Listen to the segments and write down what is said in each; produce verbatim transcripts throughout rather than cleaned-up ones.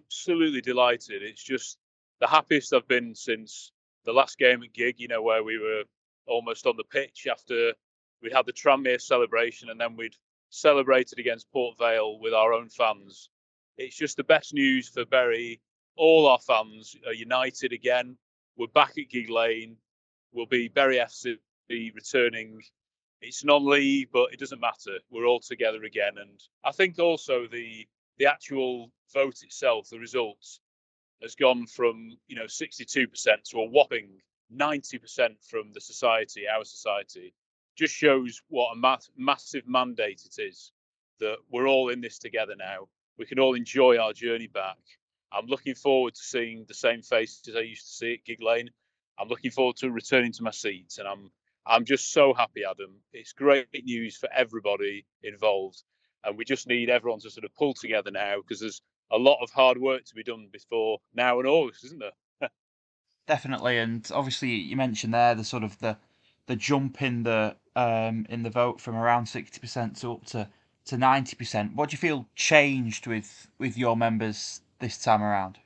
absolutely delighted. It's just the happiest I've been since the last game at Gig, you know, where we were almost on the pitch after we'd had the Tranmere celebration and then we'd celebrated against Port Vale with our own fans. It's just the best news for Bury. All our fans are united again. We're back at Gig Lane. We'll be Bury F C returning. It's non-league, but it doesn't matter. We're all together again. And I think also the the actual vote itself, the results, has gone from, you know, sixty-two percent to a whopping ninety percent from the society, our society. Just shows what a ma- massive mandate it is that we're all in this together now. We can all enjoy our journey back. I'm looking forward to seeing the same faces I used to see at Gig Lane. I'm looking forward to returning to my seats, and I'm I'm just so happy, Adam. It's great news for everybody involved, and we just need everyone to sort of pull together now because there's a lot of hard work to be done before now and August, isn't there? Definitely, and obviously you mentioned there the sort of the the jump in the um in the vote from around sixty percent to up to to ninety percent. What do you feel changed with with your members this time around?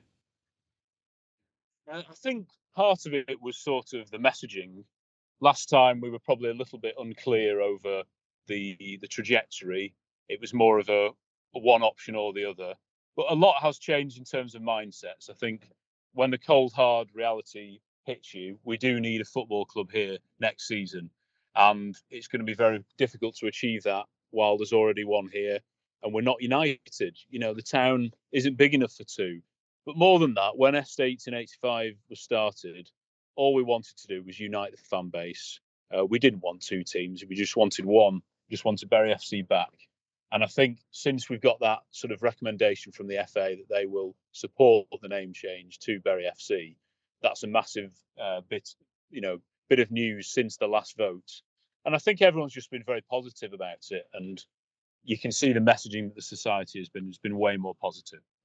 I think part of it was sort of the messaging. Last time we were probably a little bit unclear over the the trajectory. It was more of a, a one option or the other. But a lot has changed in terms of mindsets. I think when the cold hard reality hits you, we do need a football club here next season, and it's going to be very difficult to achieve that while there's already one here, and we're not united. You know, the town isn't big enough for two. But more than that, when S eighteen eighty-five was started, all we wanted to do was unite the fan base. Uh, we didn't want two teams. We just wanted one. We just wanted Bury F C back. And I think since we've got that sort of recommendation from the F A that they will support the name change to Bury F C, that's a massive uh, bit, you know, bit of news since the last vote. And I think everyone's just been very positive about it. And you can see the messaging that the society has been has been way more positive.